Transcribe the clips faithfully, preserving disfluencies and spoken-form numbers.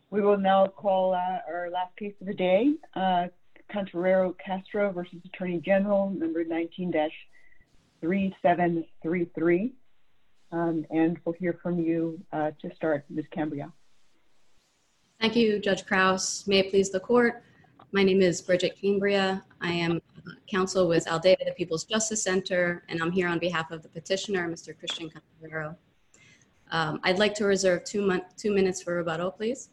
We will now call uh, our last case of the day, uh, Contrero Castro versus Attorney General, number nineteen dash three seven three three. Um, and we'll hear from you uh, to start, Miz Cambria. Thank you, Judge Krause. May it please the court. My name is Bridget Cambria. I am counsel with Aldea, the People's Justice Center, and I'm here on behalf of the petitioner, Mister Christian Contrero. Um, I'd like to reserve two, mon two minutes for rebuttal, please.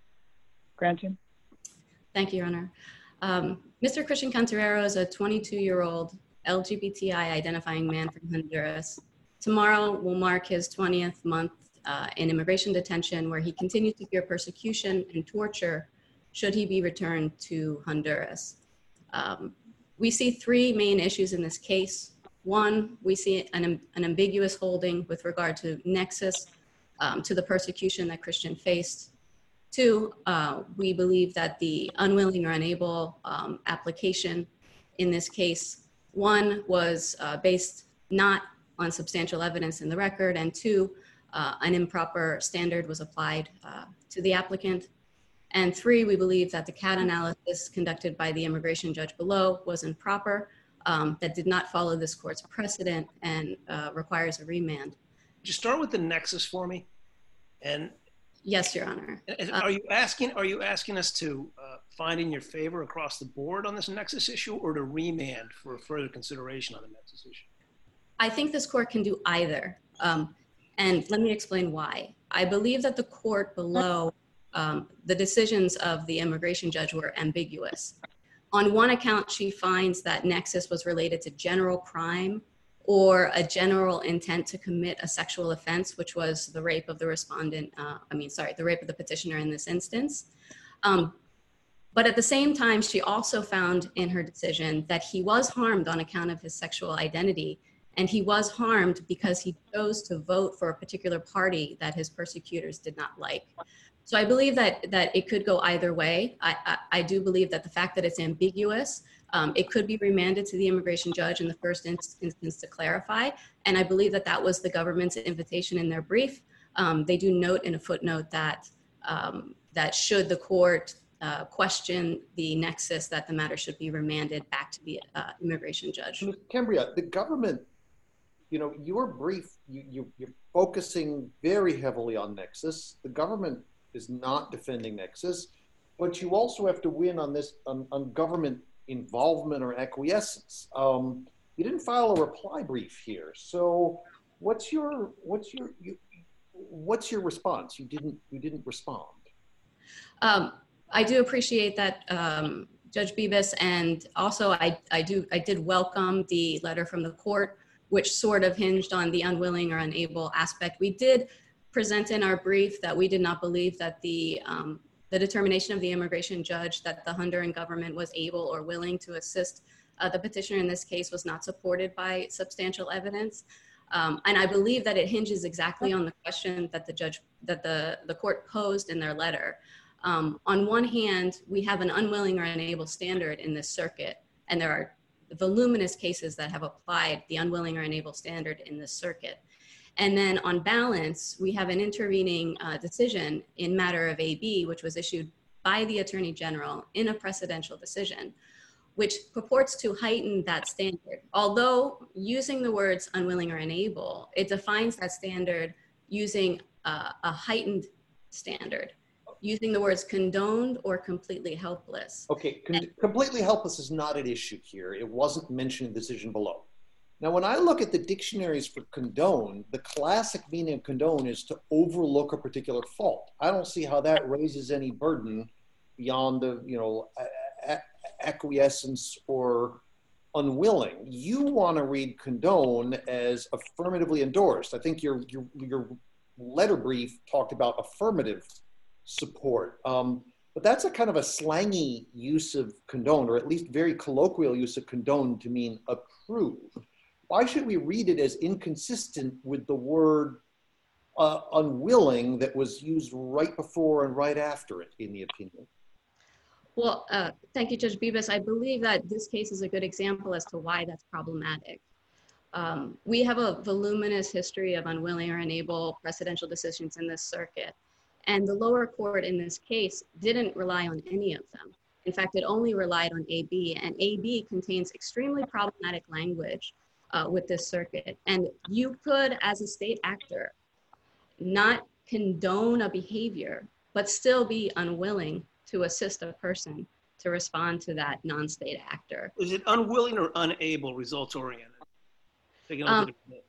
Granted. Thank you, Your Honor. Um, Mister Christian Contrero is a twenty-two-year-old L G B T I identifying man from Honduras. Tomorrow will mark his twentieth month uh, in immigration detention, where he continues to fear persecution and torture should he be returned to Honduras. Um, we see three main issues in this case. One, we see an, an ambiguous holding with regard to nexus um, to the persecution that Christian faced. Two, uh, we believe that the unwilling or unable um, application in this case, one, was uh, based not on substantial evidence in the record, and two, uh, an improper standard was applied uh, to the applicant. And three, we believe that the C A T analysis conducted by the immigration judge below was improper, um, that did not follow this court's precedent and uh, requires a remand. Could you start with the nexus for me? And yes, Your Honor. Are you asking, are you asking us to uh, find in your favor across the board on this nexus issue, or to remand for further consideration on the nexus issue? I think this court can do either. Um, and let me explain why. I believe that the court below, um, the decisions of the immigration judge were ambiguous. On one account, she finds that nexus was related to general crime or a general intent to commit a sexual offense, which was the rape of the respondent, uh, I mean, sorry, the rape of the petitioner in this instance. Um, but at the same time, she also found in her decision that he was harmed on account of his sexual identity, and he was harmed because he chose to vote for a particular party that his persecutors did not like. So I believe that, that it could go either way. I, I, I do believe that the fact that it's ambiguous, um, it could be remanded to the immigration judge in the first inst instance to clarify. And I believe that that was the government's invitation in their brief. Um, they do note in a footnote that, um, that should the court uh, question the nexus, that the matter should be remanded back to the uh, immigration judge. Miz Cambria, the government, you know, your brief, you, you, you're focusing very heavily on nexus. The government is not defending nexus, but you also have to win on this, on, on government involvement or acquiescence. Um, you didn't file a reply brief here. So what's your, what's your, you, what's your response? You didn't, you didn't respond. Um, I do appreciate that, um, Judge Bibas, and also I, I do, I did welcome the letter from the court, which sort of hinged on the unwilling or unable aspect. We did present in our brief that we did not believe that the, um, the determination of the immigration judge that the Honduran government was able or willing to assist uh, the petitioner in this case was not supported by substantial evidence. Um, and I believe that it hinges exactly on the question that the judge, that the, the court posed in their letter. Um, on one hand, we have an unwilling or unable standard in this circuit, and there are voluminous cases that have applied the unwilling or unable standard in this circuit. And then on balance, we have an intervening uh, decision in matter of A B, which was issued by the Attorney General in a precedential decision, which purports to heighten that standard. Although using the words unwilling or unable, it defines that standard using uh, a heightened standard, using the words condoned or completely helpless. Okay, Con completely helpless is not an issue here. It wasn't mentioned in the decision below. Now, when I look at the dictionaries for condone, the classic meaning of condone is to overlook a particular fault. I don't see how that raises any burden beyond the, you know, acquiescence or unwilling. You want to read condone as affirmatively endorsed. I think your, your, your letter brief talked about affirmative support. Um, but that's a kind of a slangy use of condone, or at least very colloquial use of condone to mean approve. Why should we read it as inconsistent with the word uh, unwilling that was used right before and right after it in the opinion? Well, uh, thank you, Judge Bibas. I believe that this case is a good example as to why that's problematic. Um, we have a voluminous history of unwilling or unable precedential decisions in this circuit. And the lower court in this case didn't rely on any of them. In fact, it only relied on A B, and A B contains extremely problematic language uh, with this circuit. And you could, as a state actor, not condone a behavior, but still be unwilling to assist a person to respond to that non-state actor. Is it unwilling or unable, results oriented? Um,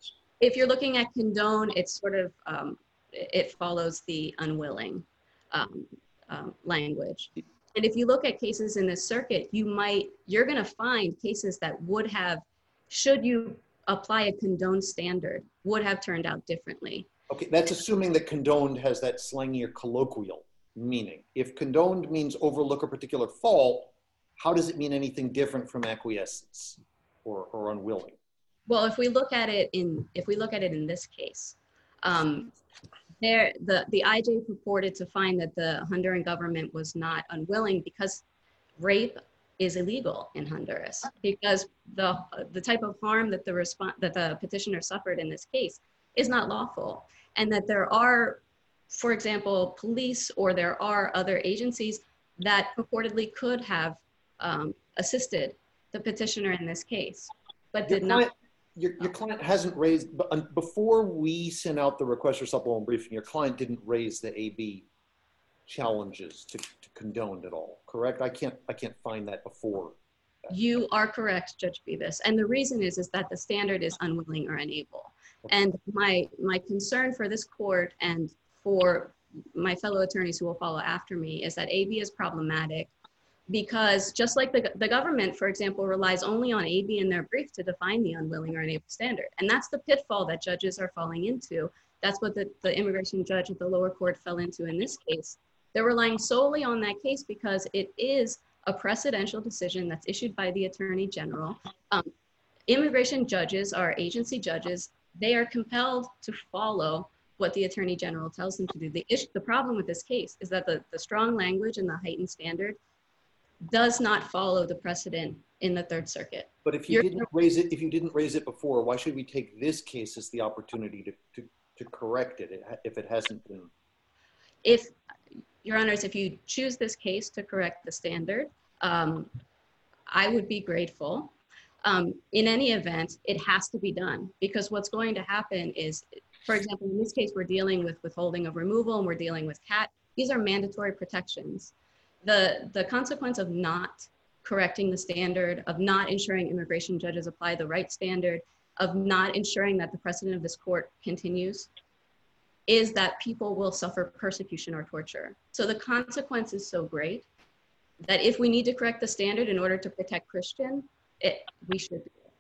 if you're looking at condone, it's sort of, um, it follows the unwilling um, um, language. And if you look at cases in this circuit, you might, you're gonna find cases that would have, should you apply a condone standard, would have turned out differently. Okay, that's assuming that condoned has that slangy or colloquial meaning. If condoned means overlook a particular fault, how does it mean anything different from acquiescence or, or unwilling? Well, if we look at it in, if we look at it in this case, um, there, the, the I J purported to find that the Honduran government was not unwilling because rape is illegal in Honduras, because the, the type of harm that the, response, that the petitioner suffered in this case is not lawful. And that there are, for example, police or there are other agencies that purportedly could have um, assisted the petitioner in this case, but your did client, not. Your, your client hasn't raised, before we sent out the request for supplemental briefing, your client didn't raise the A B challenges to, to condoned at all, correct? I can't, I can't find that before. You are correct, Judge Bevis. And the reason is, is that the standard is unwilling or unable. And my, my concern for this court and for my fellow attorneys who will follow after me is that A B is problematic because just like the, the government, for example, relies only on A B in their brief to define the unwilling or unable standard. And that's the pitfall that judges are falling into. That's what the, the immigration judge at the lower court fell into in this case. They're relying solely on that case because it is a precedential decision that's issued by the Attorney General. Um, immigration judges are agency judges. They are compelled to follow what the Attorney General tells them to do. The issue, the problem with this case is that the, the strong language and the heightened standard does not follow the precedent in the Third Circuit. But if you You're, didn't raise it, if you didn't raise it before, why should we take this case as the opportunity to, to, to correct it if it hasn't been? If, Your Honors, if you choose this case to correct the standard, um, I would be grateful. Um, in any event, it has to be done because what's going to happen is, for example, in this case, we're dealing with withholding of removal and we're dealing with C A T. These are mandatory protections. The, the consequence of not correcting the standard, of not ensuring immigration judges apply the right standard, of not ensuring that the precedent of this court continues, is that people will suffer persecution or torture. So the consequence is so great that if we need to correct the standard in order to protect Christian, it, we should do it.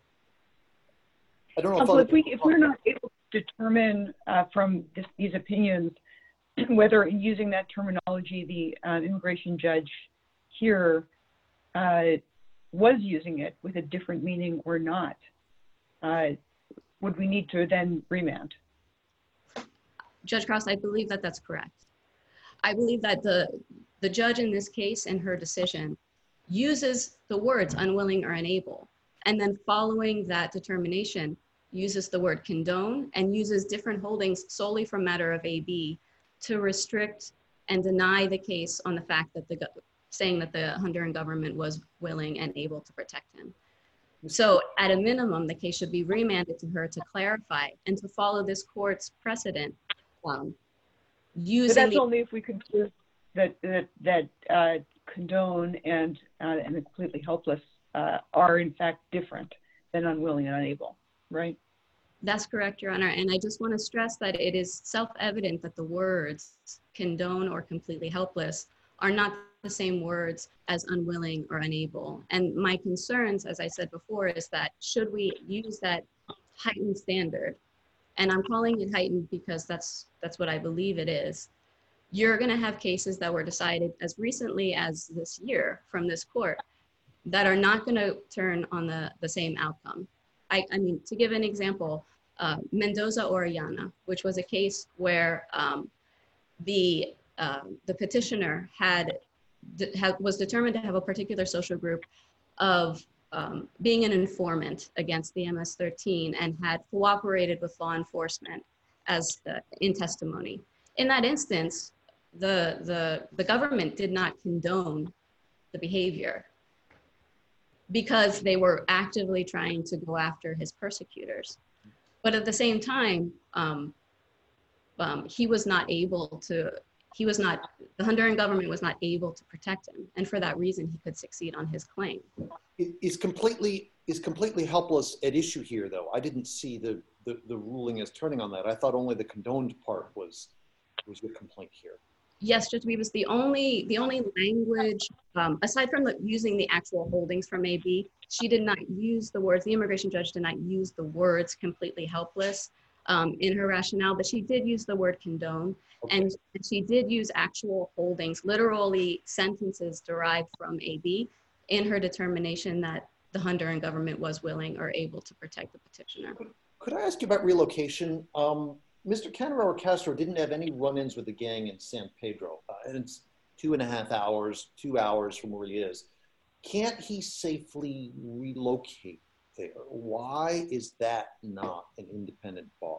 I don't know if, so if, we, if we're not able to determine uh, from this, these opinions whether using that terminology the uh, immigration judge here uh, was using it with a different meaning or not, uh, would we need to then remand? Judge Cross, I believe that that's correct. I believe that the, the judge in this case in her decision uses the words unwilling or unable, and then following that determination uses the word condone and uses different holdings solely from matter of A B to restrict and deny the case on the fact that the, saying that the Honduran government was willing and able to protect him. So at a minimum, the case should be remanded to her to clarify and to follow this court's precedent. Um, using but that's the, only if we conclude that that, that uh, condone and uh, and completely helpless uh, are in fact different than unwilling and unable, right? That's correct, Your Honor. And I just want to stress that it is self-evident that the words condone or completely helpless are not the same words as unwilling or unable. And my concerns, as I said before, is that should we use that heightened standard, and I'm calling it heightened because that's that's what I believe it is, you're going to have cases that were decided as recently as this year from this court that are not going to turn on the, the same outcome. I, I mean, to give an example, uh, Mendoza-Orellana, which was a case where um, the, uh, the petitioner had, had, was determined to have a particular social group of um, being an informant against the M S thirteen and had cooperated with law enforcement as uh, in testimony. In that instance, the, the, the government did not condone the behavior because they were actively trying to go after his persecutors. But at the same time, um, um, he was not able to, he was not, the Honduran government was not able to protect him. And for that reason, he could succeed on his claim. Is completely, is completely helpless at issue here, though. I didn't see the, the, the ruling as turning on that. I thought only the condoned part was, was the complaint here. Yes, Judge Bibas, the only, the only language, um, aside from the, using the actual holdings from A B, she did not use the words, the immigration judge did not use the words completely helpless um, in her rationale, but she did use the word condone. Okay. And she did use actual holdings, literally sentences derived from A B in her determination that the Honduran government was willing or able to protect the petitioner. Could, could I ask you about relocation? Um, Mister Canarero Castro didn't have any run-ins with the gang in San Pedro. Uh, and it's two and a half hours, two hours from where he is. Can't he safely relocate there? Why is that not an independent bar?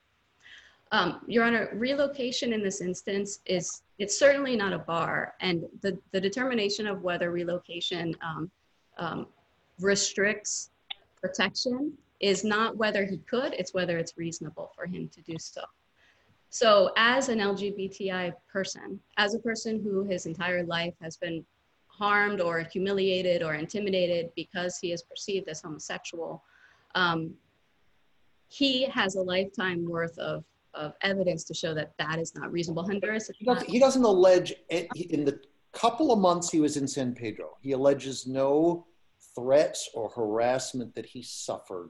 Um, Your Honor, relocation in this instance is, it's certainly not a bar. And the, the determination of whether relocation um, um, restricts protection is not whether he could, it's whether it's reasonable for him to do so. So as an L G B T I person, as a person who his entire life has been harmed or humiliated or intimidated because he is perceived as homosexual, um, he has a lifetime worth of, of evidence to show that that is not reasonable. Honduras is he, doesn't, he doesn't allege, in the couple of months he was in San Pedro, he alleges no threats or harassment that he suffered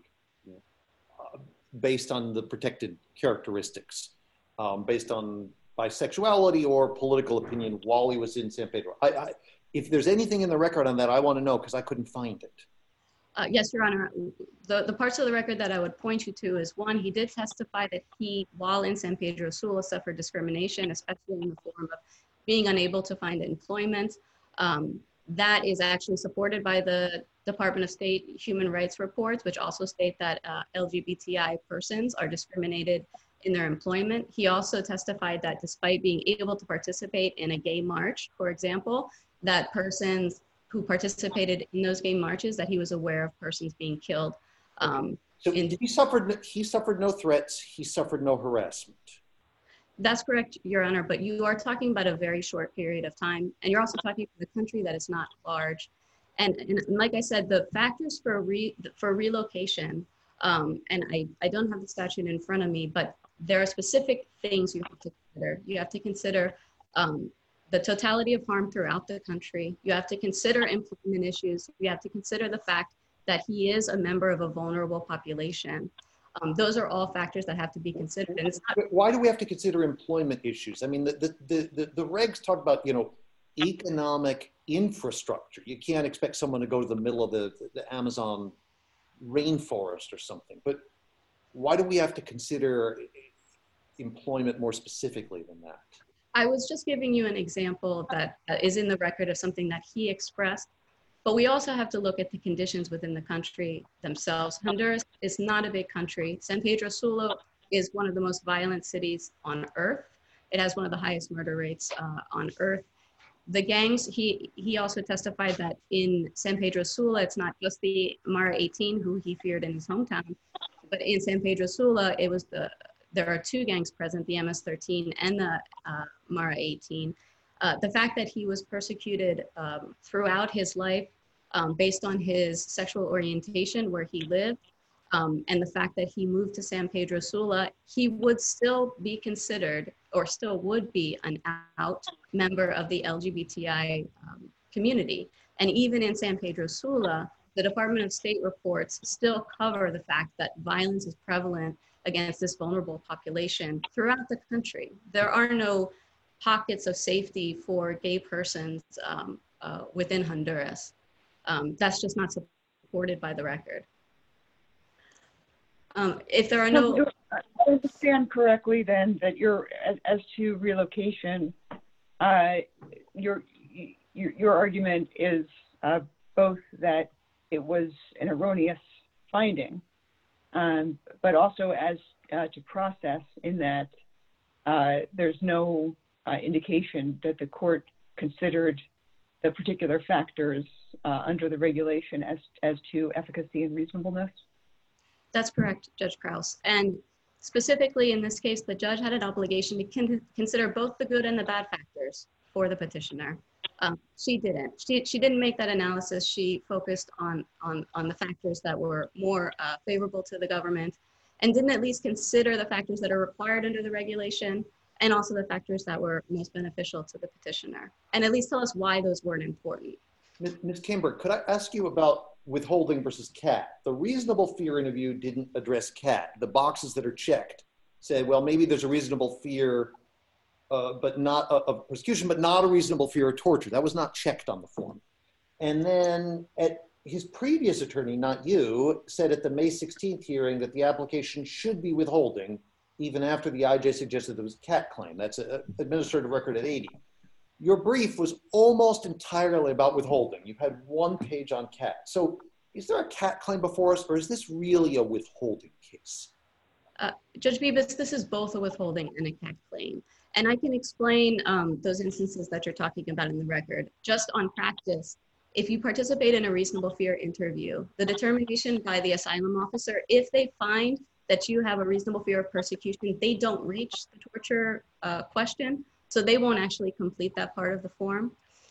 uh, based on the protected characteristics, um, based on bisexuality or political opinion while he was in San Pedro. I, I, if there's anything in the record on that, I want to know because I couldn't find it. Uh, yes, Your Honor. The, the parts of the record that I would point you to is, one, he did testify that he, while in San Pedro Sula, suffered discrimination, especially in the form of being unable to find employment. Um, that is actually supported by the Department of State Human Rights reports, which also state that uh, L G B T I persons are discriminated in their employment. He also testified that despite being able to participate in a gay march, for example, that persons who participated in those gay marches, that he was aware of persons being killed. Um, so in, he suffered, he suffered no threats, he suffered no harassment. That's correct, Your Honor, but you are talking about a very short period of time, and you're also talking about a country that is not large. And, and like I said, the factors for, re, for relocation, um, and I, I don't have the statute in front of me, but there are specific things you have to consider. You have to consider um, the totality of harm throughout the country. You have to consider employment issues. You have to consider the fact that he is a member of a vulnerable population. Um, those are all factors that have to be considered. And it's not- Why do we have to consider employment issues? I mean, the, the, the, the, the regs talk about, you know, economic infrastructure. You can't expect someone to go to the middle of the, the Amazon rainforest or something. But why do we have to consider employment more specifically than that? I was just giving you an example that uh, is in the record of something that he expressed. But we also have to look at the conditions within the country themselves. Honduras is not a big country. San Pedro Sula is one of the most violent cities on earth. It has one of the highest murder rates uh, on earth. The gangs, he, he also testified that in San Pedro Sula, it's not just the Mara eighteen who he feared in his hometown, but in San Pedro Sula, it was the, there are two gangs present, the M S thirteen and the uh, Mara eighteen. Uh, the fact that he was persecuted um, throughout his life um, based on his sexual orientation, where he lived, um, and the fact that he moved to San Pedro Sula, he would still be considered, or still would be, an out member of the L G B T I um, community. And even in San Pedro Sula, the Department of State reports still cover the fact that violence is prevalent against this vulnerable population throughout the country. There are no pockets of safety for gay persons um, uh, within Honduras. Um, that's just not supported by the record. Um, if there are no... So, I understand correctly then that you're, as, as to relocation, uh, your, your, your argument is uh, both that it was an erroneous finding, um, but also as uh, to process, in that uh, there's no uh, indication that the court considered the particular factors uh, under the regulation as, as to efficacy and reasonableness? That's correct, Judge Krause. And specifically in this case, the judge had an obligation to con consider both the good and the bad factors for the petitioner. Um, she didn't. She, she didn't make that analysis. She focused on, on, on the factors that were more uh, favorable to the government and didn't at least consider the factors that are required under the regulation and also the factors that were most beneficial to the petitioner, and at least tell us why those weren't important. Miz Camber, could I ask you about withholding versus C A T? The reasonable fear interview didn't address C A T. The boxes that are checked say, well, maybe there's a reasonable fear uh, but not uh, of persecution, but not a reasonable fear of torture. That was not checked on the form. And then at his previous attorney, not you, said at the May sixteenth hearing that the application should be withholding even after the I J suggested there was a C A T claim. That's an administrative record at eighty. Your brief was almost entirely about withholding. You had one page on C A T. So is there a C A T claim before us, or is this really a withholding case? Uh, Judge Bibas, this is both a withholding and a C A T claim. And I can explain um, those instances that you're talking about in the record. Just on practice, if you participate in a reasonable fear interview, the determination by the asylum officer, if they find that you have a reasonable fear of persecution, they don't reach the torture uh, question. So they won't actually complete that part of the form.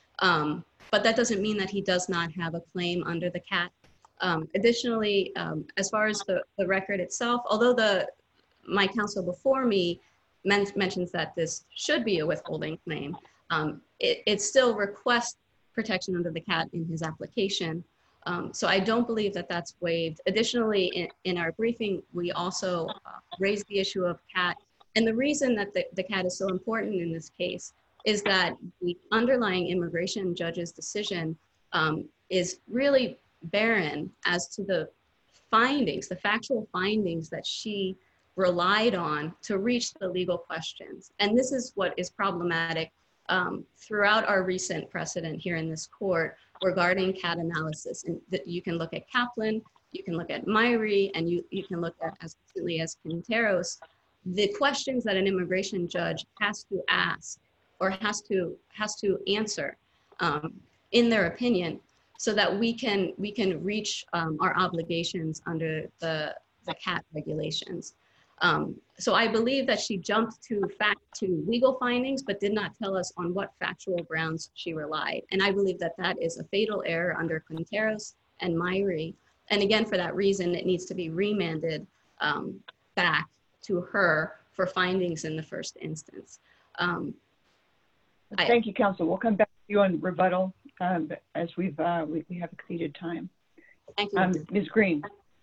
Um, but that doesn't mean that he does not have a claim under the C A T. Um, additionally, um, as far as the, the record itself, although the my counsel before me men mentions that this should be a withholding claim, um, it, it still requests protection under the C A T in his application. Um, so I don't believe that that's waived. Additionally, in, in our briefing, we also uh, raised the issue of C A T. And the reason that the, the C A T is so important in this case is that the underlying immigration judge's decision um, is really barren as to the findings, the factual findings that she relied on to reach the legal questions. And this is what is problematic um, throughout our recent precedent here in this court regarding C A T analysis. And that you can look at Kaplan, you can look at Myrie, and you, you can look at as recently as Quinteros, the questions that an immigration judge has to ask or has to has to answer um, in their opinion, so that we can we can reach um, our obligations under the the C A T regulations. Um, so I believe that she jumped to fact to legal findings, but did not tell us on what factual grounds she relied. And I believe that that is a fatal error under Quinteros and Myrie. And again, for that reason, it needs to be remanded um, back to her for findings in the first instance. Um, Thank I, you, counsel. We'll come back to you on rebuttal um, as we've uh, we, we have exceeded time. Thank you. Um, Miz Green.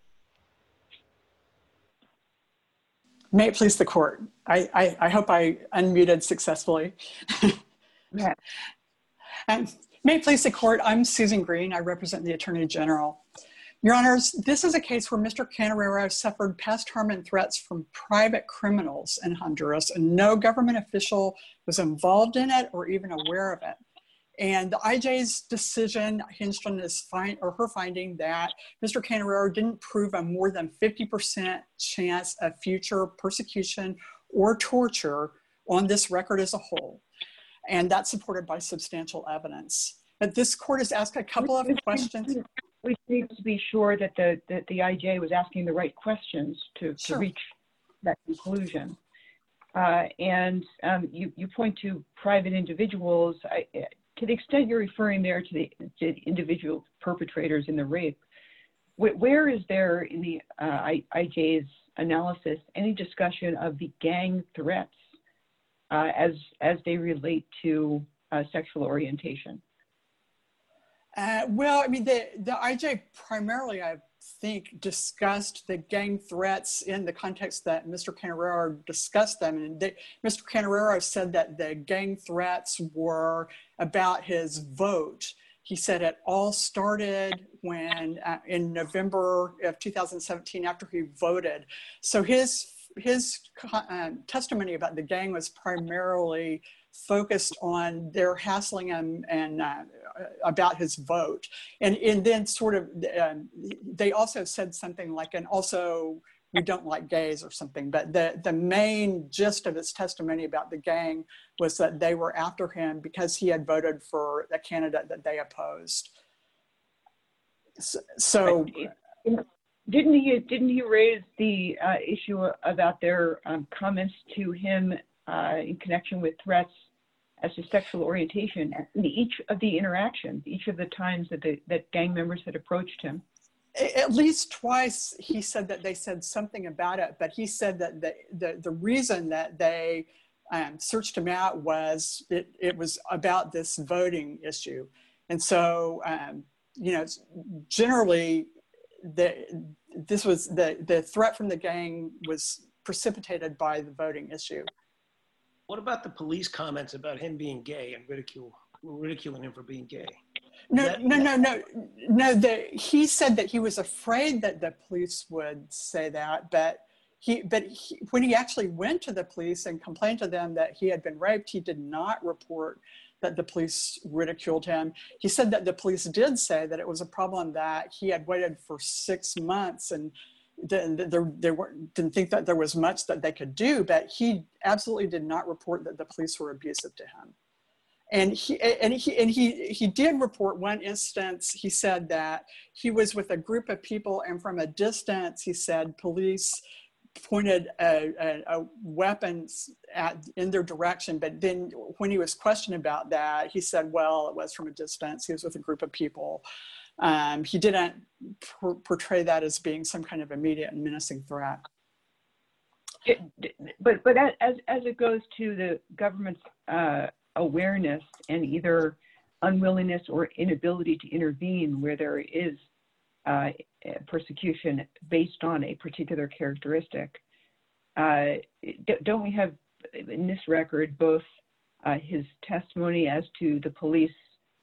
May it please the court. I, I, I hope I unmuted successfully. Yeah. And may it please the court, I'm Susan Green. I represent the Attorney General. Your Honors, this is a case where Mister Canarero suffered past harm and threats from private criminals in Honduras, and no government official was involved in it or even aware of it. And the I J's decision hinged on this find, or her finding that Mister Canarero didn't prove a more than fifty percent chance of future persecution or torture on this record as a whole. And that's supported by substantial evidence. But this court has asked a couple of questions. We need to be sure that the, that the I J was asking the right questions to, Sure. to reach that conclusion. Uh, and um, you, you point to private individuals. I, to the extent you're referring there to the, to the individual perpetrators in the rape, wh where is there in the uh, I, IJ's analysis any discussion of the gang threats uh, as, as they relate to uh, sexual orientation? Uh, well, I mean, the, the I J primarily, I think, discussed the gang threats in the context that Mister Canarero discussed them. And they, Mister Canarero said that the gang threats were about his vote. He said it all started when, uh, in November of two thousand seventeen, after he voted. So his, his uh, testimony about the gang was primarily focused on their hassling him and uh, about his vote. And, and then sort of, um, they also said something like, and also we don't like gays or something. But the, the main gist of his testimony about the gang was that they were after him because he had voted for a candidate that they opposed. So, so didn't he didn't he raise the uh, issue about their um, comments to him uh, in connection with threats as to sexual orientation in each of the interactions, each of the times that the, that gang members had approached him? At least twice he said that they said something about it, but he said that the, the, the reason that they um, searched him out was it, it was about this voting issue. And so, um, you know, generally, the, this was the, the threat from the gang was precipitated by the voting issue. What about the police comments about him being gay and ridicule, ridiculing him for being gay? No, that, no, no, no, no. The, he said that he was afraid that the police would say that, but he, but he, when he actually went to the police and complained to them that he had been raped, he did not report that the police ridiculed him. He said that the police did say that it was a problem that he had waited for six months and they, they weren't, didn't think that there was much that they could do, but he absolutely did not report that the police were abusive to him. And he, and he, and he, he did report one instance. He said that he was with a group of people and from a distance, he said police pointed a, a, a weapons at, in their direction. But then when he was questioned about that, he said, well, it was from a distance. He was with a group of people. Um, he didn't por portray that as being some kind of immediate and menacing threat. It, but but as, as it goes to the government's uh, awareness and either unwillingness or inability to intervene where there is uh, persecution based on a particular characteristic, uh, don't we have in this record both uh, his testimony as to the police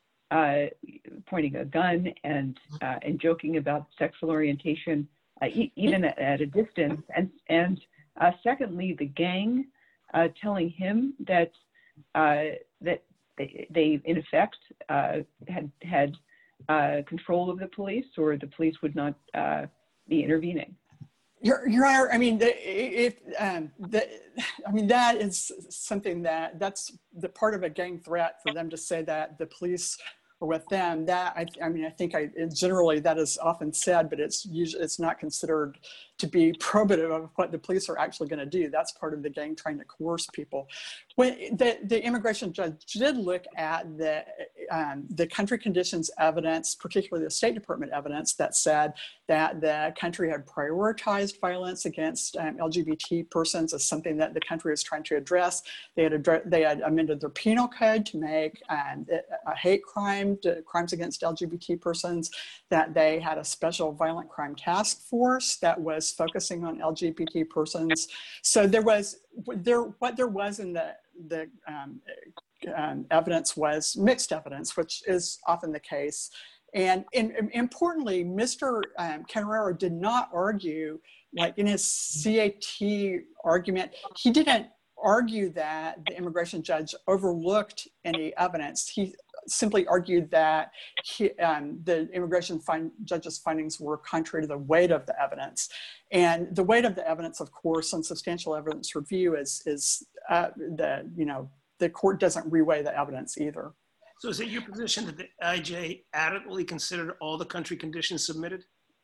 uh, pointing a gun and uh, and joking about sexual orientation, uh, e even at, at a distance, and and uh, secondly, the gang uh, telling him that uh, that they, they in effect uh, had had uh, control of the police, or the police would not uh, be intervening. Your, Your Honor, I mean, the, if um, the, I mean that is something that that's the part of a gang threat for them to say that the police are with them. That I, I mean, I think I generally that is often said, but it's usually it's not considered to be probative of what the police are actually going to do. That's part of the gang trying to coerce people. When the, the immigration judge did look at the, um, the country conditions evidence, particularly the State Department evidence that said that the country had prioritized violence against um, L G B T persons as something that the country was trying to address. They had, address, they had amended their penal code to make um, a hate crime, to crimes against L G B T persons, that they had a special violent crime task force that was focusing on L G B T persons. So there was, there, what there was in the, the um, um, evidence was mixed evidence, which is often the case. And, and, and importantly, Mister Um, Canerero did not argue, like in his C A T argument, he didn't argue that the immigration judge overlooked any evidence. He simply argued that he, um, the immigration find, judge's findings were contrary to the weight of the evidence. And the weight of the evidence, of course, on substantial evidence review is, is uh, the, you know, the court doesn't reweigh the evidence either. So is it your position that the I J adequately considered all the country conditions submitted?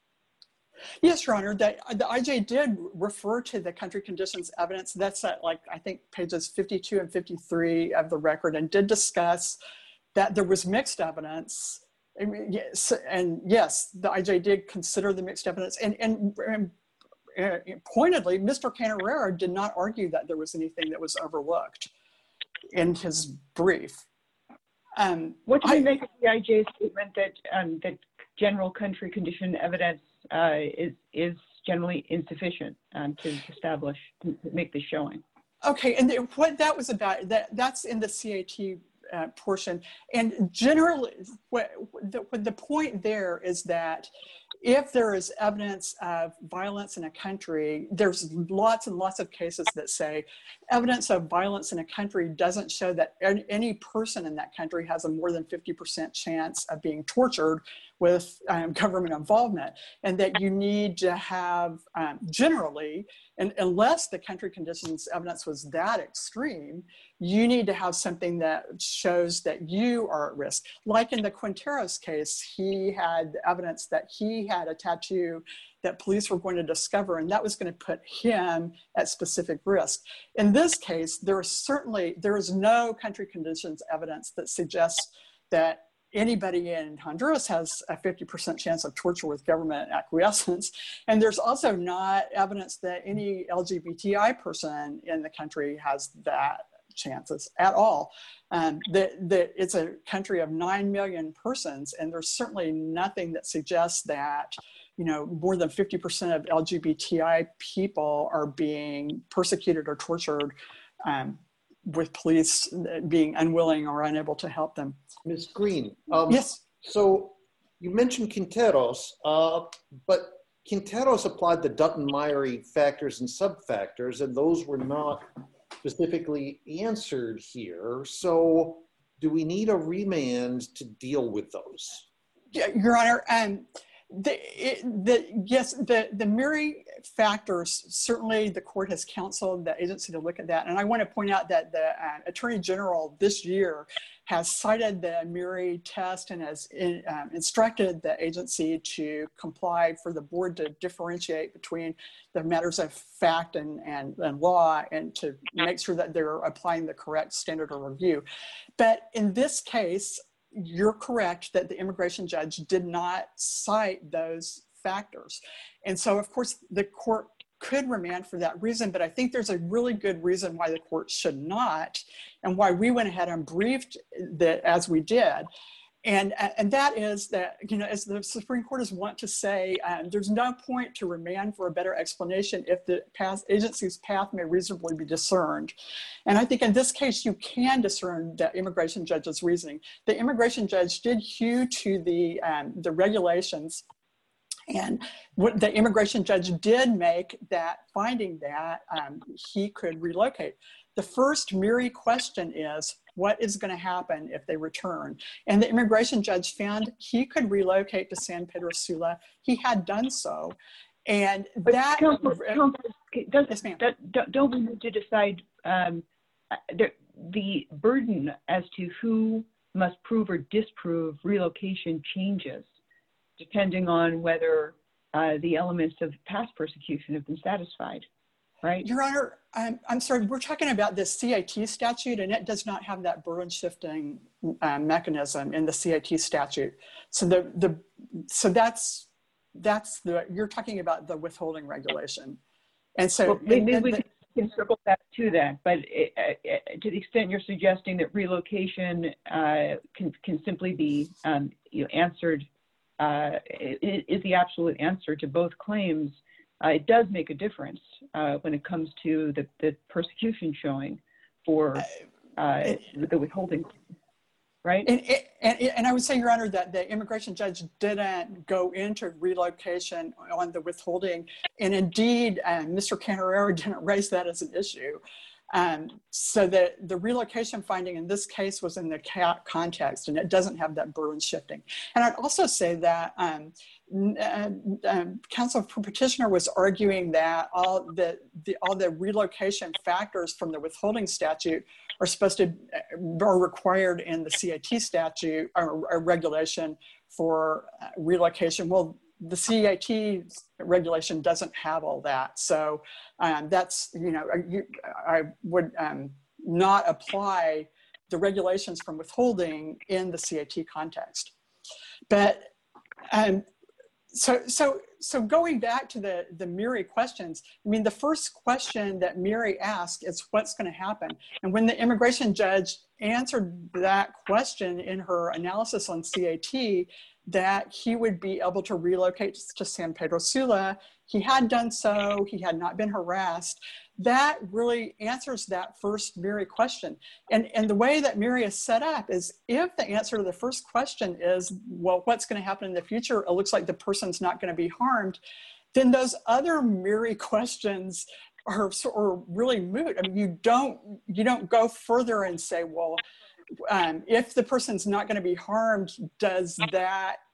Yes, Your Honor, the, the I J did refer to the country conditions evidence. That's at like, I think pages fifty-two and fifty-three of the record, and did discuss that there was mixed evidence. I mean, yes, and yes, the I J did consider the mixed evidence. And, and, and uh, pointedly, Mister Canerero did not argue that there was anything that was overlooked in his brief. Um, what do you I, make of the I J's statement that um, that general country condition evidence uh, is is generally insufficient um, to establish to make the showing? Okay, and the, what that was about, that that's in the C A T uh, portion, and generally, what the, what the point there is that if there is evidence of violence in a country, there's lots and lots of cases that say evidence of violence in a country doesn't show that any person in that country has a more than fifty percent chance of being tortured with um, government involvement, and that you need to have um, generally, and unless the country conditions evidence was that extreme, you need to have something that shows that you are at risk. Like in the Quinteros case, he had evidence that he had a tattoo that police were going to discover, and that was going to put him at specific risk. In this case, there is certainly, there is no country conditions evidence that suggests that anybody in Honduras has a fifty percent chance of torture with government acquiescence. And there's also not evidence that any L G B T I person in the country has that chances at all. Um, the, the, it's a country of nine million persons, and there's certainly nothing that suggests that, you know, more than fifty percent of L G B T I people are being persecuted or tortured um, with police being unwilling or unable to help them. Miz Green. Um, yes. So you mentioned Quinteros, uh, but Quinteros applied the Dutton-Meyeri factors and sub-factors, and those were not specifically answered here. So do we need a remand to deal with those? Yeah, Your Honor, um, the, it, the, yes, the, the Meyeri factors, certainly the court has counseled the agency to look at that. And I want to point out that the uh, Attorney General this year has cited the Meyeri test and has in, um, instructed the agency to comply for the board to differentiate between the matters of fact and, and, and law, and to make sure that they're applying the correct standard of review. But in this case, you're correct that the immigration judge did not cite those factors. And so, of course, the court could remand for that reason, but I think there's a really good reason why the court should not, and why we went ahead and briefed that as we did. And, and that is that, you know, as the Supreme Court is wont to say, um, there's no point to remand for a better explanation if the path, agency's path may reasonably be discerned. And I think in this case, you can discern the immigration judge's reasoning. The immigration judge did hew to the, um, the regulations, and what the immigration judge did make that finding that um, he could relocate. The first Meyeri question is, what is going to happen if they return? And the immigration judge found he could relocate to San Pedro Sula. He had done so. And but that- Counsel, Counsel, does, yes, ma'am. don't, don't we need to decide um, the, the burden as to who must prove or disprove relocation changes, depending on whether uh, the elements of past persecution have been satisfied, right? Your Honor, I'm, I'm sorry, we're talking about the C I T statute, and it does not have that burden shifting uh, mechanism in the C I T statute. So the, the so that's, that's the, you're talking about the withholding regulation. And so- well, maybe and, and we the, can circle back to that, but it, uh, to the extent you're suggesting that relocation uh, can, can simply be um, you know, answered, uh, is the absolute answer to both claims, uh, it does make a difference uh, when it comes to the, the persecution showing for uh, the withholding, right? And, and, and I would say, Your Honor, that the immigration judge didn't go into relocation on the withholding. And indeed, um, Mister Cantarero didn't raise that as an issue. Um, so the, the relocation finding in this case was in the context, and it doesn't have that burden shifting. And I'd also say that um, uh, um, counsel for petitioner was arguing that all the, the, all the relocation factors from the withholding statute are supposed to, are required in the C I T statute or, or regulation for uh, relocation. Well, the C I T regulation doesn't have all that. So um, that's, you know, you, I would um, not apply the regulations from withholding in the C I T context. But um, so, so, so going back to the, the Meyeri questions, I mean, the first question that Meyeri asked is what's going to happen? And when the immigration judge answered that question in her analysis on C I T, that he would be able to relocate to San Pedro Sula. He had done so, he had not been harassed. That really answers that first Meyeri question. And, and the way that Meyeri is set up is if the answer to the first question is, well, what's going to happen in the future? It looks like the person's not going to be harmed. Then those other Meyeri questions are, are really moot. I mean, you don't, you don't go further and say, well, Um, if the person's not going to be harmed, does that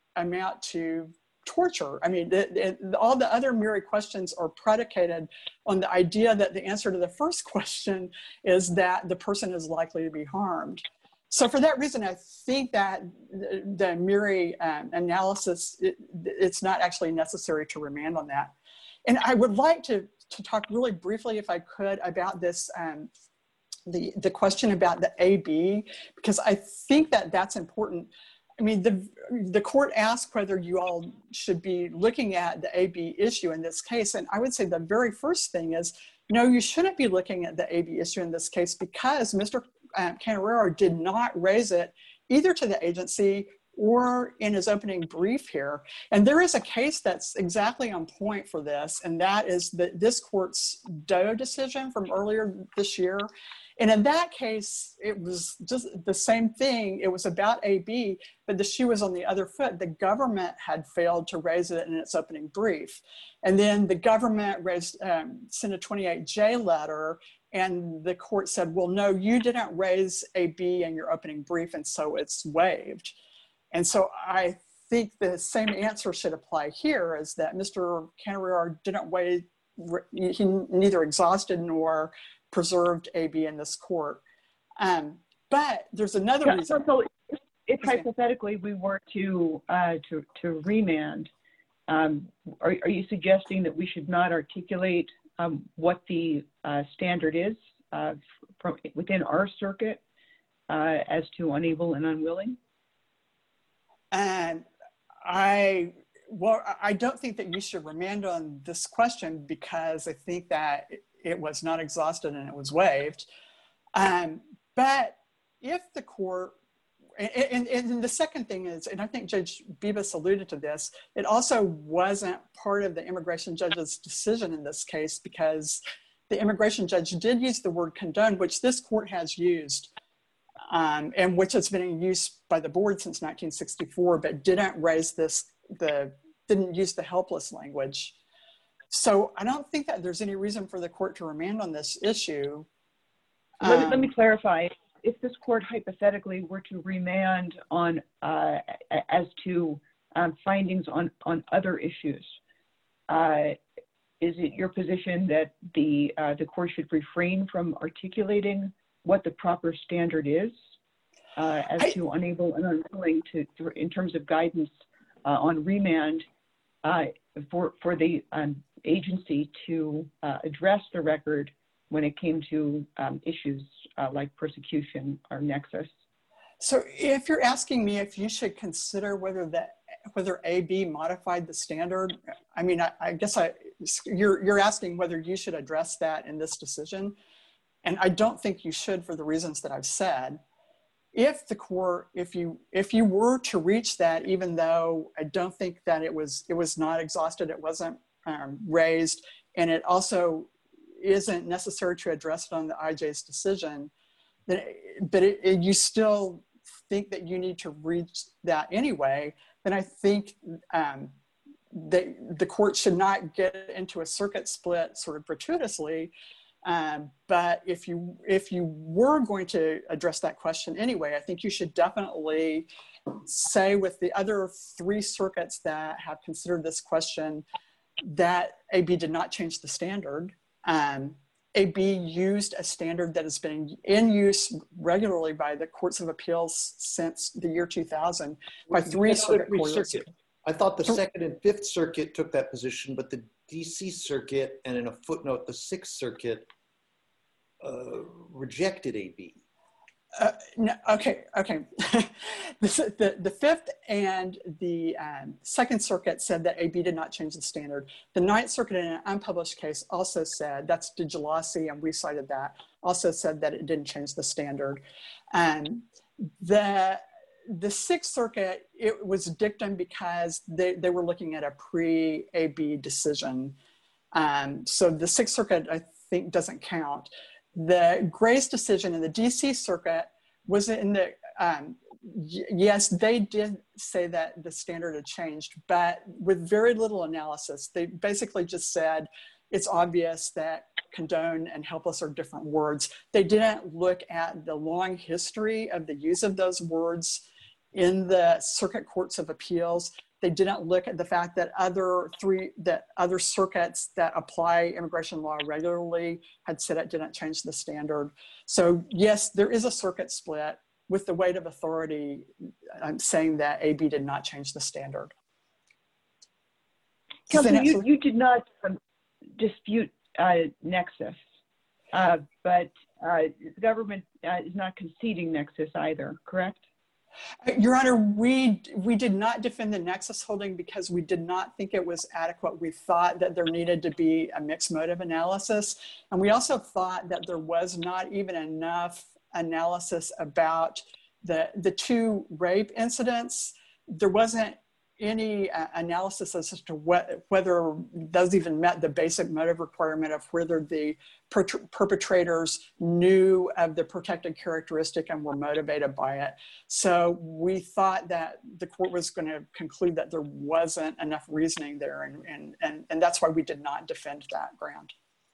amount to torture. I mean, it, it, all the other Murray questions are predicated on the idea that the answer to the first question is that the person is likely to be harmed. So for that reason, I think that the, the Murray um, analysis, it, it's not actually necessary to remand on that. And I would like to, to talk really briefly, if I could, about this, um, the, the question about the A B, because I think that that's important. I mean, the, the court asked whether you all should be looking at the A B issue in this case. And I would say the very first thing is, no, you shouldn't be looking at the A B issue in this case, because Mister Um, Canarero did not raise it either to the agency or in his opening brief here. And there is a case that's exactly on point for this, and that is the, this court's Doe decision from earlier this year. And in that case, it was just the same thing. It was about A B, but the shoe was on the other foot. The government had failed to raise it in its opening brief. And then the government raised, um, sent a twenty-eight J letter, and the court said, well, no, you didn't raise A B in your opening brief, and so it's waived. And so I think the same answer should apply here, is that Mister Canarero didn't waive, he neither exhausted nor preserved A B in this court. Um, but there's another yeah, reason. So if, if hypothetically we were to, uh, to, to remand, um, are, are you suggesting that we should not articulate Um, what the uh, standard is uh, from within our circuit uh, as to unable and unwilling? And I, well, I don't think that you should remand on this question, because I think that it was not exhausted and it was waived. Um, but if the court, and, and, and the second thing is, and I think Judge Bibas alluded to this, it also wasn't part of the immigration judge's decision in this case, because the immigration judge did use the word condone, which this court has used, um, and which has been in use by the board since nineteen sixty-four, but didn't raise this, the, didn't use the helpless language. So I don't think that there's any reason for the court to remand on this issue. Let me, Um, let me clarify. If this court hypothetically were to remand on uh, as to um, findings on, on other issues, uh, is it your position that the uh, the court should refrain from articulating what the proper standard is uh, as I, to unable and unwilling to, to in terms of guidance uh, on remand uh, for for the um, agency to uh, address the record when it came to um, issues uh, like persecution or nexus? So if you're asking me if you should consider whether that whether A B modified the standard, I mean, I, I guess I you're you're asking whether you should address that in this decision, and I don't think you should for the reasons that I've said. If the court, if you if you were to reach that, even though I don't think that it was it was not exhausted, it wasn't um, raised, and it also isn't necessary to address it on the I J's decision, then, but it, it, you still think that you need to reach that anyway, then I think um, that the court should not get into a circuit split sort of gratuitously. Um, but if you if you were going to address that question anyway, I think you should definitely say with the other three circuits that have considered this question that A B did not change the standard. Um, A B used a standard that has been in use regularly by the courts of appeals since the year two thousand by three circuit courts. I thought the Second and Fifth Circuit took that position, but the D C Circuit and in a footnote, the Sixth Circuit uh, rejected A B. Uh, no, okay, okay. the, the, the Fifth and the um, Second Circuit said that A B did not change the standard. The Ninth Circuit in an unpublished case also said, that's DiGiulosi, and we cited that, also said that it didn't change the standard. Um, the, the Sixth Circuit, it was dictum because they, they were looking at a pre-A B decision. Um, so the Sixth Circuit, I think, doesn't count. The Grace decision in the D C Circuit was in the, um, yes, they did say that the standard had changed, but with very little analysis. They basically just said, it's obvious that condone and helpless are different words. They didn't look at the long history of the use of those words in the circuit courts of appeals. They didn't look at the fact that other three, that other circuits that apply immigration law regularly had said it didn't change the standard. So yes, there is a circuit split with the weight of authority. I'm saying that A B did not change the standard. Counsel, you, you did not um, dispute uh, nexus, uh, but uh, the government uh, is not conceding nexus either, correct? Your Honor, we, we did not defend the nexus holding because we did not think it was adequate. We thought that there needed to be a mixed motive analysis. And we also thought that there was not even enough analysis about the, the two rape incidents. There wasn't any uh, analysis as to what, whether those even met the basic motive requirement of whether the per perpetrators knew of the protected characteristic and were motivated by it. So we thought that the court was going to conclude that there wasn't enough reasoning there, and, and, and, and that's why we did not defend that ground.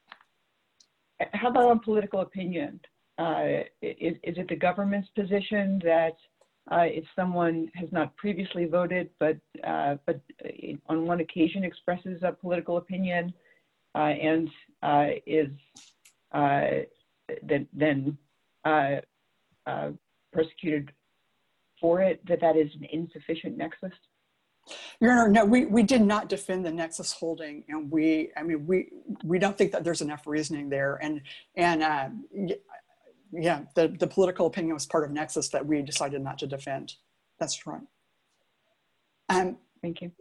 How about on political opinion? Uh, is, is it the government's position that Uh, if someone has not previously voted, but uh, but on one occasion expresses a political opinion uh, and uh, is uh, then, then uh, uh, persecuted for it, that that is an insufficient nexus? Your Honor, no, we, we did not defend the nexus holding, and we, I mean, we we don't think that there's enough reasoning there, and and. Uh, Yeah, the, the political opinion was part of nexus that we decided not to defend. That's right. Um, Thank you.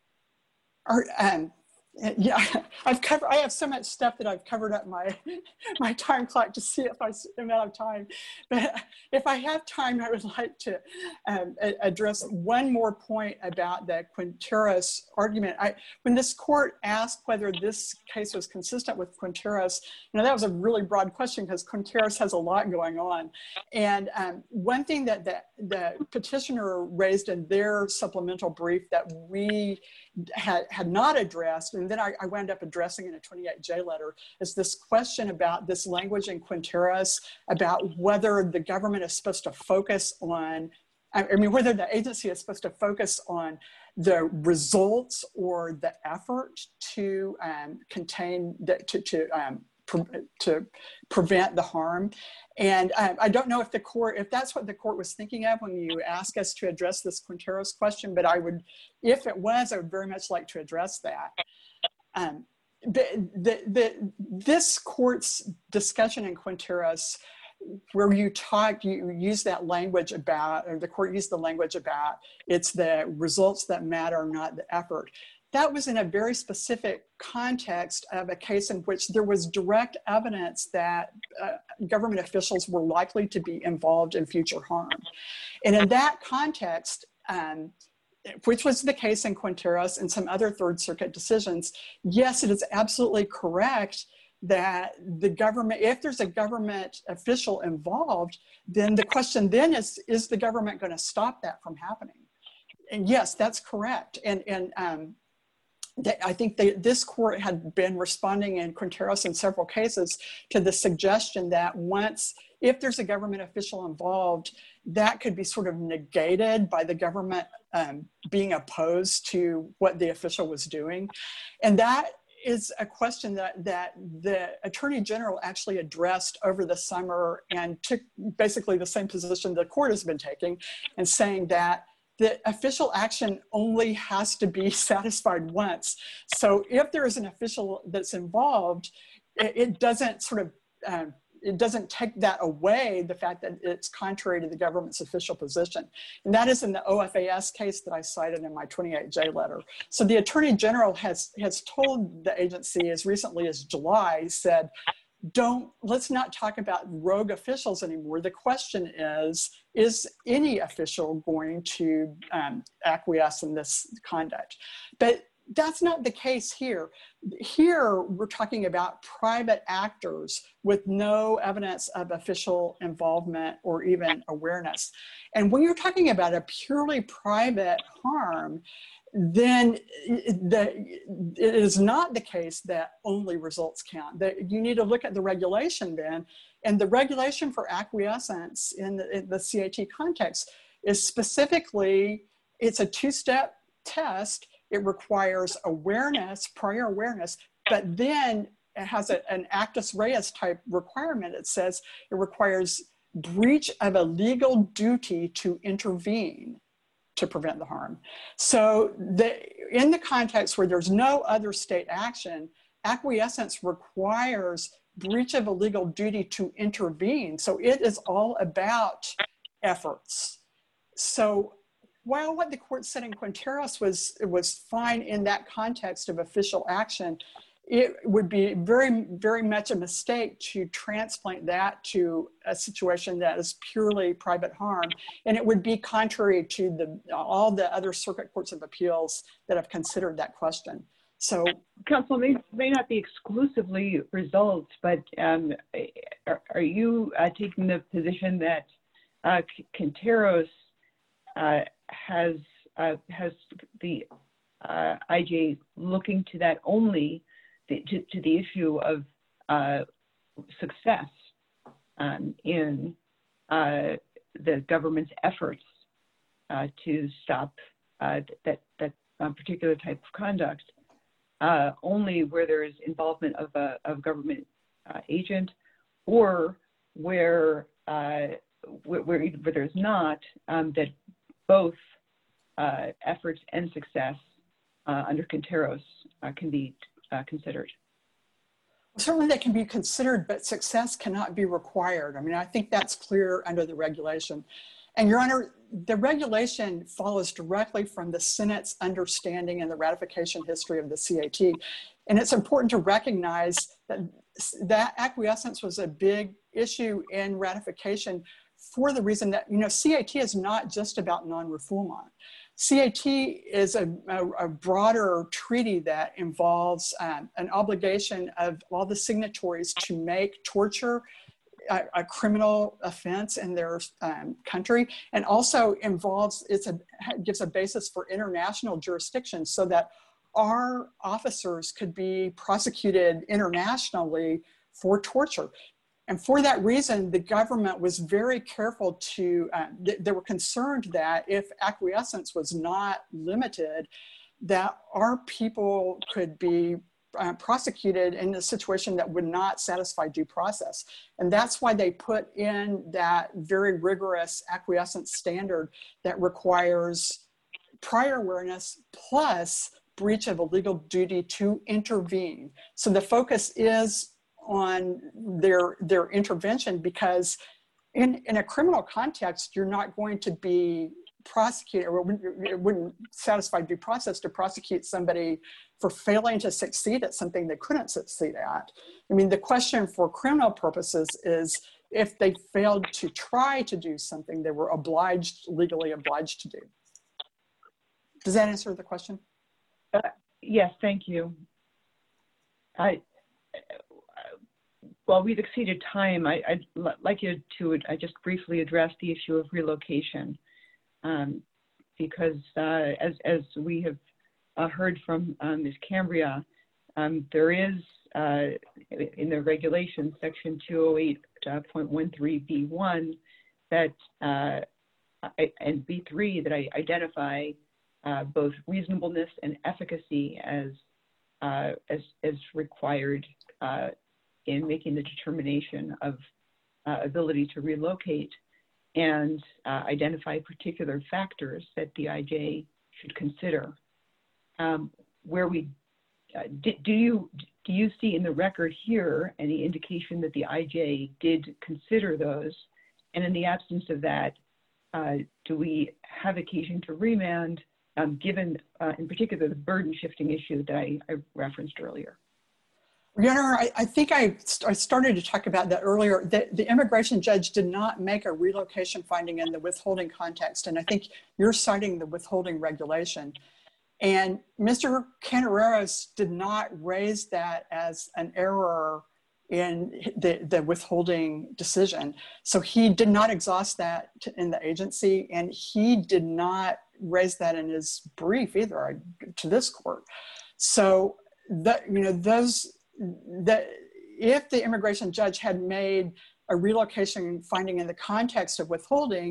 Our, um, yeah, I've covered, I have so much stuff that I've covered up my, my time clock to see if I am out of time. But if I have time, I would like to um, address one more point about the Quinteros argument. I, when this court asked whether this case was consistent with Quinteros, you know, that was a really broad question because Quinteros has a lot going on. And um, one thing that the, the petitioner raised in their supplemental brief that we had, had not addressed, and then I, I wound up addressing in a twenty-eight J letter, is this question about this language in Quinteros about whether the government is supposed to focus on, I mean, whether the agency is supposed to focus on the results or the effort to um, contain, the, to, to um, to prevent the harm. And um, I don't know if the court, if that's what the court was thinking of when you ask us to address this Quinteros question, but I would, if it was, I would very much like to address that. Um, the, the, the, this court's discussion in Quinteros, where you talk, you use that language about, or the court used the language about, it's the results that matter, not the effort. That was in a very specific context of a case in which there was direct evidence that uh, government officials were likely to be involved in future harm. And in that context, um, which was the case in Quinteros and some other Third Circuit decisions, yes, it is absolutely correct that the government, if there's a government official involved, then the question then is, is the government going to stop that from happening? And yes, that's correct. And, and um, I think they, this court had been responding in Quinteros in several cases to the suggestion that once, if there's a government official involved, that could be sort of negated by the government um, being opposed to what the official was doing. And that is a question that, that the Attorney General actually addressed over the summer and took basically the same position the court has been taking, and saying that the official action only has to be satisfied once. So if there is an official that's involved, it, it doesn't sort of, um, it doesn't take that away, the fact that it's contrary to the government's official position. And that is in the O F A S case that I cited in my twenty-eight J letter. So the Attorney General has, has told the agency as recently as July, said, don't, let's not talk about rogue officials anymore. The question is, is any official going to um, acquiesce in this conduct? But that's not the case here. Here, we're talking about private actors with no evidence of official involvement or even awareness. And when you're talking about a purely private harm, then the, it is not the case that only results count. That you need to look at the regulation then, and the regulation for acquiescence in the, in the C A T context is specifically, it's a two-step test. It requires awareness, prior awareness, but then it has a, an actus reus type requirement. It says it requires breach of a legal duty to intervene to prevent the harm. So the, in the context where there's no other state action, acquiescence requires breach of a legal duty to intervene. So it is all about efforts. So while what the court said in Quinteros was, was fine in that context of official action, it would be very, very much a mistake to transplant that to a situation that is purely private harm. And it would be contrary to the, all the other circuit courts of appeals that have considered that question. So, counsel, may, may not be exclusively results, but um, are, are you uh, taking the position that uh, Quinteros uh, has uh, has the uh, I J looking to that only the, to, to the issue of uh, success um, in uh, the government's efforts uh, to stop uh, that that um, particular type of conduct? Uh, only where there is involvement of a of government uh, agent, or where, uh, where where there's not, um, that both uh, efforts and success uh, under Quinteros uh, can be uh, considered. Certainly they can be considered, but success cannot be required. I mean, I think that's clear under the regulation. And Your Honor, the regulation follows directly from the Senate's understanding and the ratification history of the C A T. And it's important to recognize that that acquiescence was a big issue in ratification for the reason that, you know, C A T is not just about non-refoulement. C A T is a, a, a broader treaty that involves um, an obligation of all the signatories to make torture A, a criminal offense in their um, country, and also involves, it's a, gives a basis for international jurisdiction so that our officers could be prosecuted internationally for torture. And for that reason, the government was very careful to, uh, th they were concerned that if acquiescence was not limited, that our people could be Uh, prosecuted in a situation that would not satisfy due process. And that's why they put in that very rigorous acquiescence standard that requires prior awareness plus breach of a legal duty to intervene. So the focus is on their, their intervention, because in, in a criminal context, you're not going to be prosecuted, or it wouldn't, it wouldn't satisfy due process to prosecute somebody for failing to succeed at something they couldn't succeed at. I mean, the question for criminal purposes is if they failed to try to do something they were obliged, legally obliged to do. Does that answer the question? Uh, yes, thank you. I, Well, we've exceeded time. I, I'd like you to I just briefly address the issue of relocation, um, because uh, as, as we have uh, heard from um, Miz Cambria, um, there is uh, in the regulation, section two oh eight point one three B one, that uh, and B three that I identify uh, both reasonableness and efficacy as uh, as, as required uh, in making the determination of uh, ability to relocate, and uh, identify particular factors that the I J should consider. Um, where we uh, do, do you do you see in the record here any indication that the I J did consider those, and in the absence of that, uh, do we have occasion to remand, um, given uh, in particular the burden shifting issue that I, I referenced earlier? Your Honor, I, I think I, st I started to talk about that earlier. The, the immigration judge did not make a relocation finding in the withholding context, and I think you're citing the withholding regulation. And Mister Cantareros did not raise that as an error in the, the withholding decision. So he did not exhaust that to, in the agency, and he did not raise that in his brief either to this court. So that, you know, those, that if the immigration judge had made a relocation finding in the context of withholding,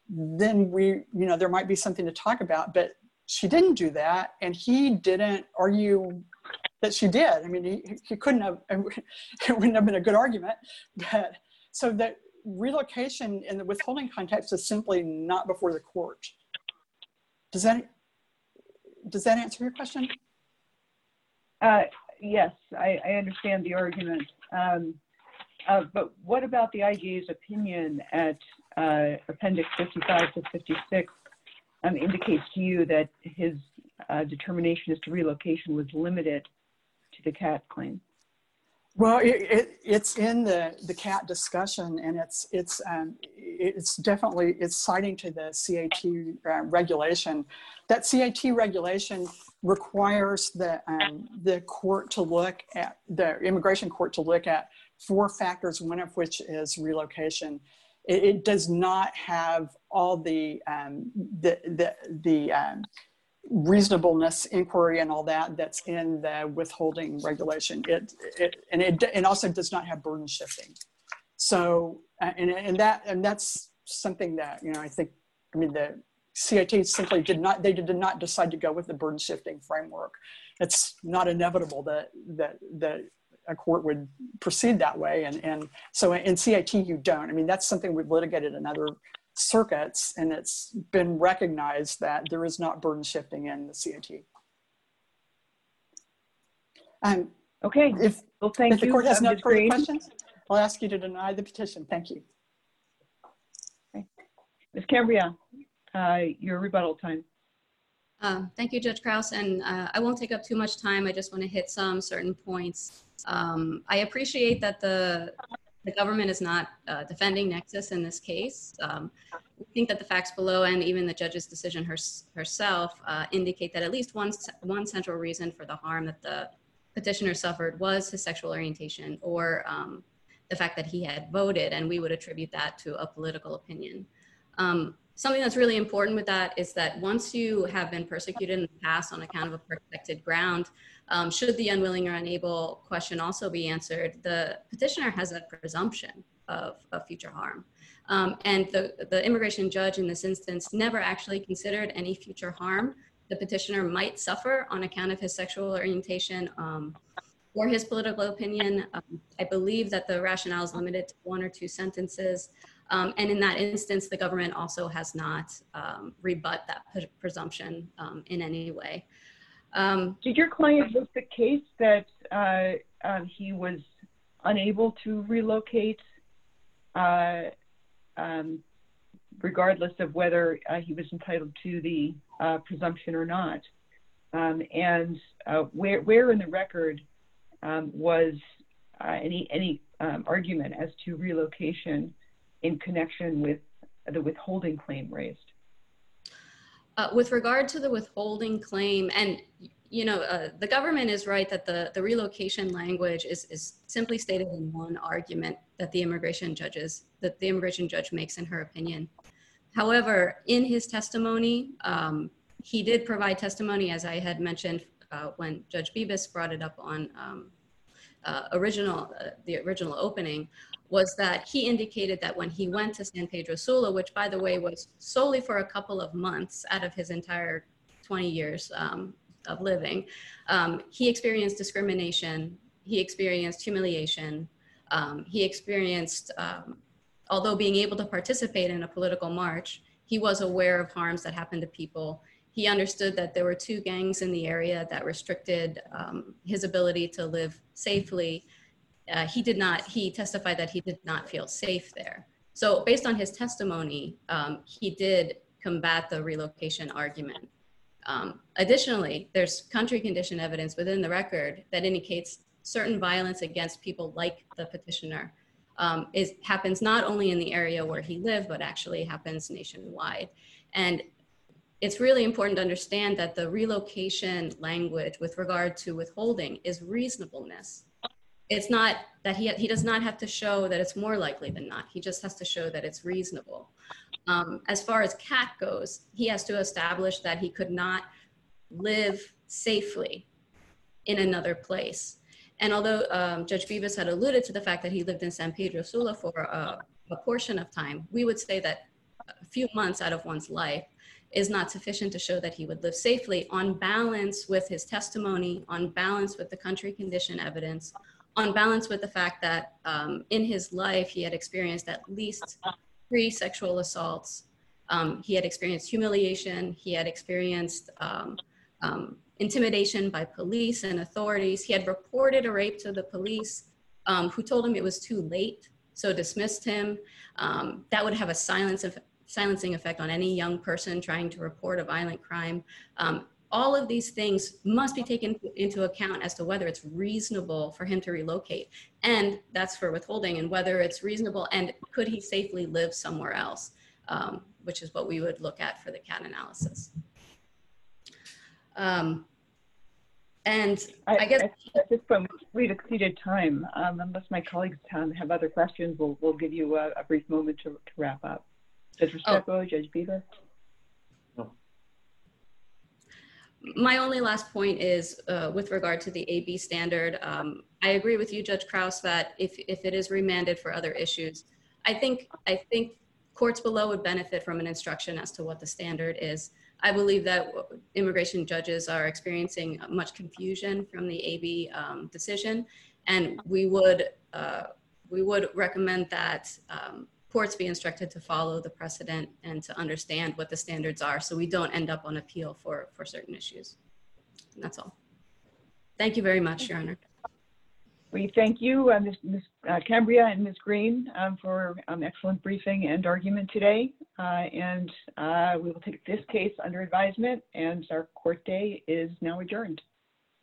then we, you know, there might be something to talk about. But she didn't do that, and he didn't argue that she did. I mean, he, he couldn't have, it wouldn't have been a good argument. But so that relocation in the withholding context is simply not before the court. Does that, does that answer your question? Uh, yes, I, I understand the argument. Um, uh, but what about the I J A's opinion at uh, Appendix fifty-five to fifty-six um, indicates to you that his uh, determination as to relocation was limited to the C A T claim? Well, it, it, it's in the, the C A T discussion, and it's, it's, um, it's definitely, it's citing to the C A T uh, regulation. That C A T regulation requires the, um, the court to look at, the immigration court to look at four factors, one of which is relocation. It, it does not have all the, um, the, the, the um, reasonableness inquiry and all that that's in the withholding regulation. It, it and it, it also does not have burden shifting. So, uh, and, and that, and that's something that, you know, I think, I mean, the C A T simply did not, they did not decide to go with the burden shifting framework. It's not inevitable that, that, that a court would proceed that way. And, and so in C A T, you don't. I mean, that's something we've litigated in other circuits, and it's been recognized that there is not burden shifting in the C A T. Um, okay, if, well, thank if the you. court has I'm no further great. questions, I'll ask you to deny the petition. Thank you. Okay. Miz Cambria, uh, your rebuttal time. Um, thank you, Judge Krause, and uh, I won't take up too much time. I just want to hit some certain points. Um, I appreciate that the, the government is not uh, defending Nexus in this case. Um, we think that the facts below and even the judge's decision her, herself uh, indicate that at least one, one central reason for the harm that the petitioner suffered was his sexual orientation, or um, the fact that he had voted, and we would attribute that to a political opinion. Um, Something that's really important with that is that once you have been persecuted in the past on account of a protected ground, um, should the unwilling or unable question also be answered, the petitioner has a presumption of, of future harm. Um, and the, the immigration judge in this instance never actually considered any future harm the petitioner might suffer on account of his sexual orientation um, or his political opinion. Um, I believe that the rationale is limited to one or two sentences. Um, and in that instance, the government also has not um, rebut that pre presumption um, in any way. Um, Did your client make the case that uh, um, he was unable to relocate, uh, um, regardless of whether uh, he was entitled to the uh, presumption or not? Um, and uh, where, where in the record um, was uh, any, any um, argument as to relocation in connection with the withholding claim raised? Uh, with regard to the withholding claim, and you know, uh, the government is right that the, the relocation language is, is simply stated in one argument that the immigration judges, that the immigration judge makes in her opinion. However, in his testimony, um, he did provide testimony, as I had mentioned uh, when Judge Bibas brought it up on um, uh, original, uh, the original opening, was that he indicated that when he went to San Pedro Sula, which by the way was solely for a couple of months out of his entire twenty years um, of living, um, he experienced discrimination, he experienced humiliation, um, he experienced, um, although being able to participate in a political march, he was aware of harms that happened to people. He understood that there were two gangs in the area that restricted um, his ability to live safely. Uh, he did not, he testified that he did not feel safe there. So based on his testimony, um, he did combat the relocation argument. Um, additionally, there's country condition evidence within the record that indicates certain violence against people like the petitioner um, is, happens not only in the area where he lived, but actually happens nationwide. And it's really important to understand that the relocation language with regard to withholding is reasonableness. It's not that he, he does not have to show that it's more likely than not. He just has to show that it's reasonable. Um, as far as C A T goes, he has to establish that he could not live safely in another place. And although um, Judge Bibas had alluded to the fact that he lived in San Pedro Sula for a, a portion of time, we would say that a few months out of one's life is not sufficient to show that he would live safely, on balance with his testimony, on balance with the country condition evidence, on balance with the fact that um, in his life he had experienced at least three sexual assaults. Um, he had experienced humiliation. He had experienced um, um, intimidation by police and authorities. He had reported a rape to the police, um, who told him it was too late, so dismissed him. Um, that would have a silence of, silencing effect on any young person trying to report a violent crime. Um, all of these things must be taken into account as to whether it's reasonable for him to relocate. And that's for withholding, and whether it's reasonable and could he safely live somewhere else, um, which is what we would look at for the C A T analysis. Um, and I, I guess at this point we've exceeded time. Um, unless my colleagues um, have other questions, we'll, we'll give you a, a brief moment to, to wrap up. Judge Restrepo, oh. Judge Bibas? No. My only last point is uh, with regard to the A B standard. Um, I agree with you, Judge Krause, that if, if it is remanded for other issues, I think, I think courts below would benefit from an instruction as to what the standard is. I believe that immigration judges are experiencing much confusion from the A B um, decision, and we would, uh, we would recommend that um, courts be instructed to follow the precedent and to understand what the standards are, so we don't end up on appeal for, for certain issues. And that's all. Thank you very much, Your Honor. We thank you, uh, Miz Miz Uh, Cambria and Miz Green, um, for um, excellent briefing and argument today. Uh, and uh, we will take this case under advisement, and our court day is now adjourned.